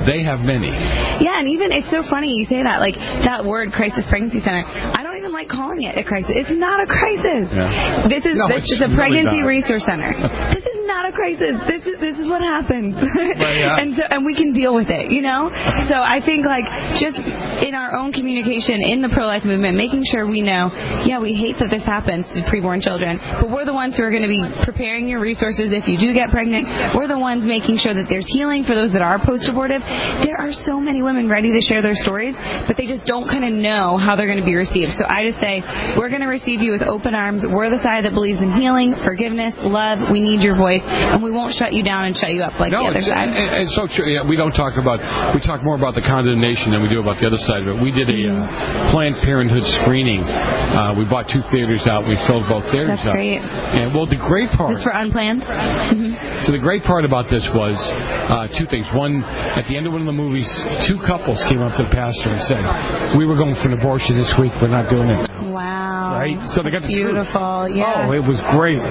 They have many. Yeah, and even, it's so funny you say that, like, that word, crisis pregnancy center. I don't even like calling it a crisis. It's not a crisis. Yeah. This is no, this it's is a really pregnancy not. resource center. This is not a crisis. This is this is what happens. Right, yeah. and so and we can deal with it, you know? So I think, like, just in our own communication in the pro-life movement, making sure we know, yeah, we hate that this happens to preborn children, but we're the ones who are going to be preparing your resources if you do get pregnant. We're the ones making sure that there's healing for those that are post-abortive. There are so many women ready to share their stories, but they just don't kind of know how they're going to be received. So I just say, we're going to receive you with open arms. We're the side that believes in healing, forgiveness, love. We need your voice, and we won't shut you down and shut you up like no, the other it's, side. And, and so true. Yeah, we don't talk about, we talk more about the condemnation than we do about the other side of it. We did a uh, Planned Parenthood screening. Uh, we bought two theaters out. We filled both theaters That's up. great. And, well, the great part. This for unplanned? Mm-hmm. So the great part about this was uh, two things. One, at the end of one of the movies, two couples came up to the pastor and said, we were going for an abortion this week. We're not doing it. Wow. Right? So they got the Beautiful. truth. Yeah. Oh, it was great.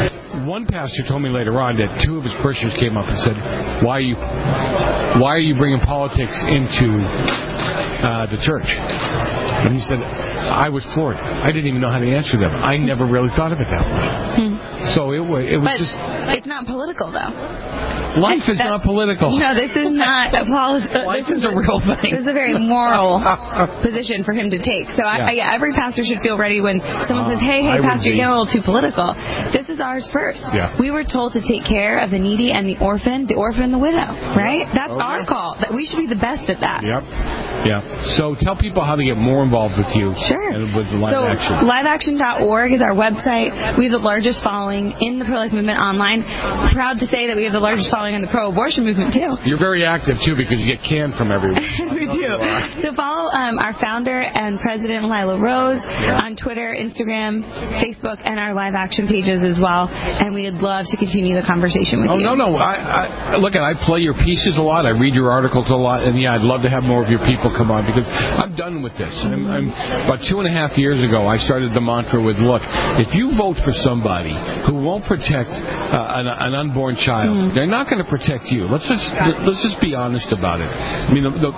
One pastor told me later on that two of his parishioners came up and said, why are you, why are you bringing politics into uh, the church? And he said, I was floored. I didn't even know how to answer them. I never really thought of it that way. Hmm. So it was, it was but just... it's not political, though. Life is not political. No, this is not a political. Life is a real thing. This is a very moral position for him to take. So I, Yeah. I, every pastor should feel ready when someone says, hey, hey, I would pastor, be. you're getting a little too political. This is ours first. Yeah. We were told to take care of the needy and the orphan, the orphan and the widow, right? That's Okay. our call. That we should be the best at that. Yep. Yeah. So tell people how to get more involved with you. Sure. And with live so action. live action dot org is our website. We have the largest following in the pro-life movement online. Proud to say that we have the largest following in the pro-abortion movement, too. You're very active, too, because you get canned from everywhere. We do. So follow um, our founder and president, Lila Rose, on Twitter, Instagram, Facebook, and our live action pages as well. And we'd love to continue the conversation with Oh, you. no, no. I, I, look, I play your pieces a lot. I read your articles a lot. And, yeah, I'd love to have more of your people come on because I'm done with this. I'm, I'm, about two and a half years ago, I started the mantra with, look, if you vote for somebody who won't protect uh, an, an unborn child, mm. they're not going to protect you. Let's just let's just be honest about it. I mean, the, the,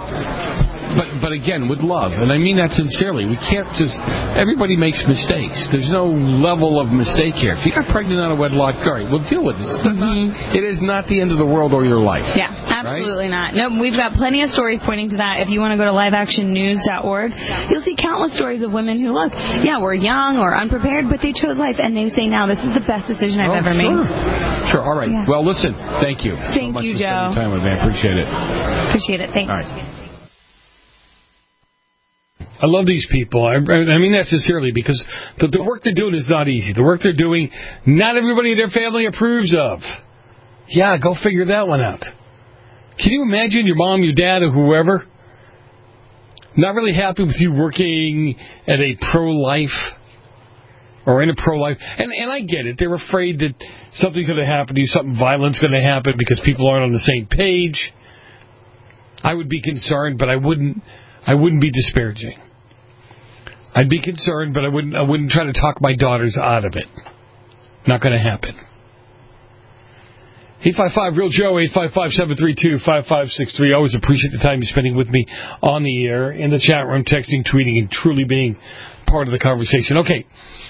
but but again, with love, and I mean that sincerely. We can't just. Everybody makes mistakes. There's no level of mistake here. If you got pregnant out of wedlock, all right, we'll deal with this. Mm-hmm. It is not the end of the world or your life. Yeah, absolutely right? not. No, we've got plenty of stories pointing to that. If you want to go to live action news dot org, you'll see countless stories of women who look, yeah, we're young or unprepared, but they chose life, and they say now this is the best decision I've oh, ever sure. made. Sure. All right. Yeah. Well, listen. Thank you. Thank so much you, for Joe. spending time with me. I appreciate it. Appreciate it. Thanks. All right. I love these people. I, I mean that sincerely because the, the work they're doing is not easy. The work they're doing, not everybody in their family approves of. Yeah, go figure that one out. Can you imagine your mom, your dad, or whoever not really happy with you working at a pro-life or in a pro-life? And, and I get it. They're afraid that something's going to happen to you, something violent's going to happen because people aren't on the same page. I would be concerned, but I wouldn't. I wouldn't be disparaging. I'd be concerned, but I wouldn't I wouldn't try to talk my daughters out of it. Not going to happen. eight five five real Joe, eight five five, seven three two, five five six three. I always appreciate the time you're spending with me on the air, in the chat room, texting, tweeting, and truly being part of the conversation. Okay.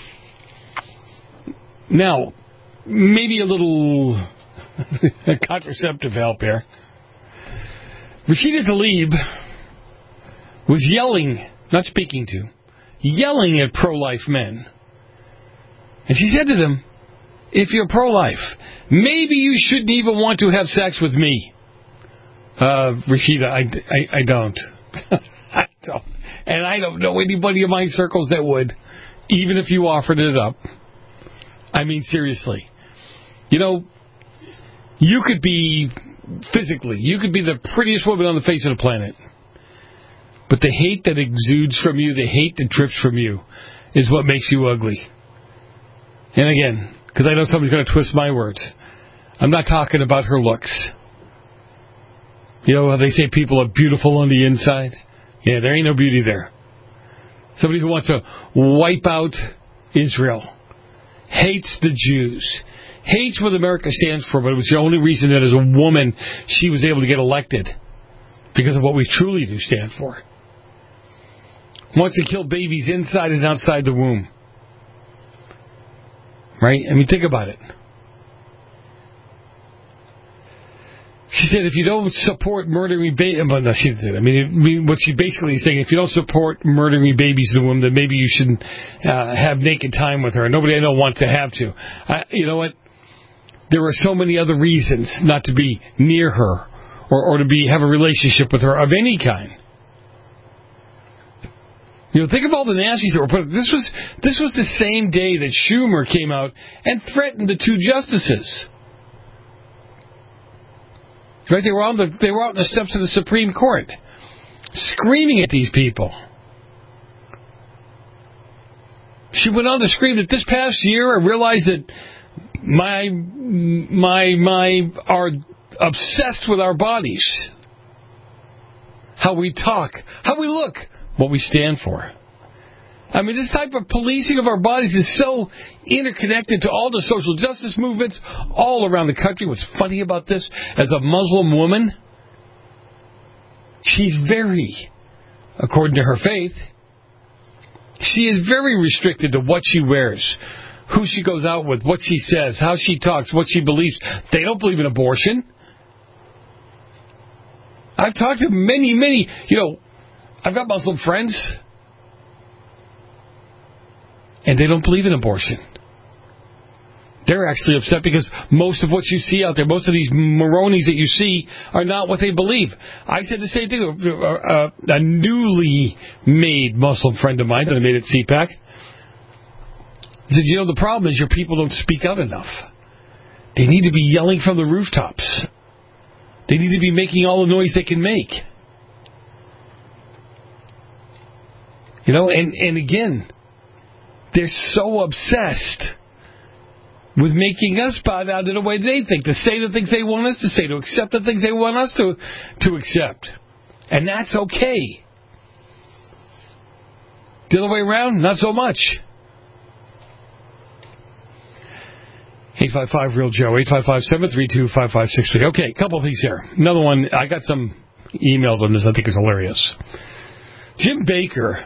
Now, maybe a little contraceptive help here. Rashida Tlaib was yelling, not speaking to, yelling at pro-life men. And she said to them, if you're pro-life, maybe you shouldn't even want to have sex with me. Uh, Rashida, I, I, I don't. I don't. And I don't know anybody in my circles that would, even if you offered it up. I mean, seriously. You know, you could be, physically, you could be the prettiest woman on the face of the planet. But the hate that exudes from you, the hate that drips from you, is what makes you ugly. And again, because I know somebody's going to twist my words, I'm not talking about her looks. You know how they say people are beautiful on the inside? Yeah, there ain't no beauty there. Somebody who wants to wipe out Israel, hates the Jews, hates what America stands for, but it was the only reason that as a woman she was able to get elected. because of what we truly do stand for. Wants to kill babies inside and outside the womb. Right? I mean, think about it. She said, if you don't support murdering babies... Well, no, she didn't say that. I mean, it, I mean, what she basically is saying, if you don't support murdering babies in the womb, then maybe you shouldn't uh, have naked time with her. Nobody I know wants to have to. I, you know what? There are so many other reasons not to be near her or, or to be have a relationship with her of any kind. You know, think of all the nasties that were put... This was, this was the same day that Schumer came out and threatened the two justices. Right, they were on the they were out on the steps of the Supreme Court, screaming at these people. She went on to scream that this past year I realized that my my my are obsessed with our bodies, how we talk, how we look, what we stand for. I mean, this type of policing of our bodies is so interconnected to all the social justice movements all around the country. What's funny about this, as a Muslim woman, she's very, according to her faith, she is very restricted to what she wears, who she goes out with, what she says, how she talks, what she believes. They don't believe in abortion. I've talked to many, many, you know, I've got Muslim friends, and they don't believe in abortion. They're actually upset because most of what you see out there, most of these Moronies that you see, are not what they believe. I said the same thing. A, a, a newly made Muslim friend of mine that I made at C PAC said, you know, the problem is your people don't speak out enough. They need to be yelling from the rooftops. They need to be making all the noise they can make. You know, and, and again... They're so obsessed with making us bow down to the way they think, to say the things they want us to say, to accept the things they want us to, to accept. And that's okay. The other way around, not so much. eight five five real Joe, eight five five, seven three two, five five six three. Okay, a couple of things here. Another one, I got some emails on this I think is hilarious. Jim Baker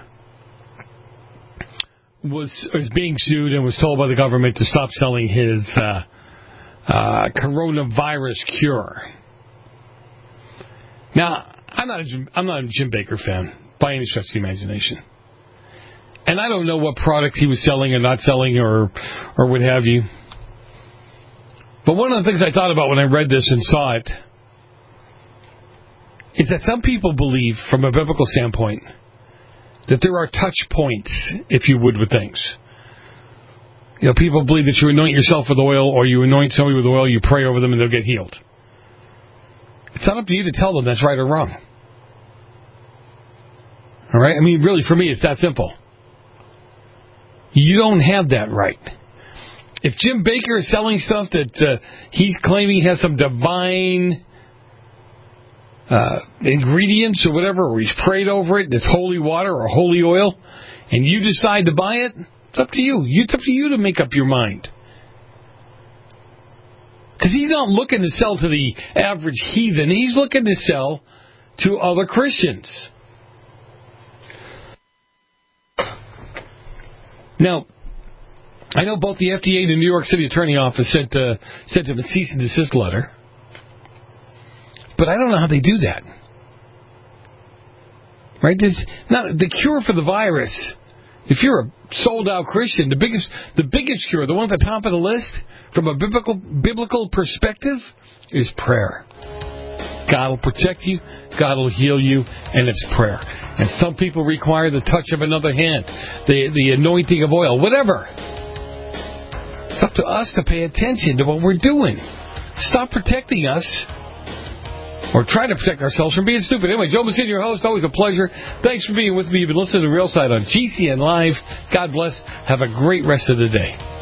was was being sued and was told by the government to stop selling his uh, uh, coronavirus cure. Now, I'm not a Jim, I'm not a Jim Baker fan by any stretch of the imagination, and I don't know what product he was selling or not selling or or what have you. But one of the things I thought about when I read this and saw it is that some people believe, from a biblical standpoint, that there are touch points, if you would, with things. You know, people believe that you anoint yourself with oil, or you anoint somebody with oil, you pray over them, and they'll get healed. It's not up to you to tell them that's right or wrong. All right? I mean, really, for me, it's that simple. You don't have that right. If Jim Baker is selling stuff that uh, he's claiming has some divine Uh, ingredients or whatever, or he's prayed over it, it's holy water or holy oil, and you decide to buy it, it's up to you. It's up to you to make up your mind. Because he's not looking to sell to the average heathen. He's looking to sell to other Christians. Now, I know both the F D A and the New York City Attorney Office sent, uh, sent him a cease and desist letter. But I don't know how they do that. Right? There's not the cure for the virus. If you're a sold-out Christian, the biggest the biggest cure, the one at the top of the list, from a biblical biblical perspective, is prayer. God will protect you, God will heal you, and it's prayer. And some people require the touch of another hand, the the anointing of oil, whatever. It's up to us to pay attention to what we're doing. Stop protecting us. Or try to protect ourselves from being stupid. Anyway, Joe Messina, your host. Always a pleasure. Thanks for being with me. You've been listening to Real Side on G C N Live. God bless. Have a great rest of the day.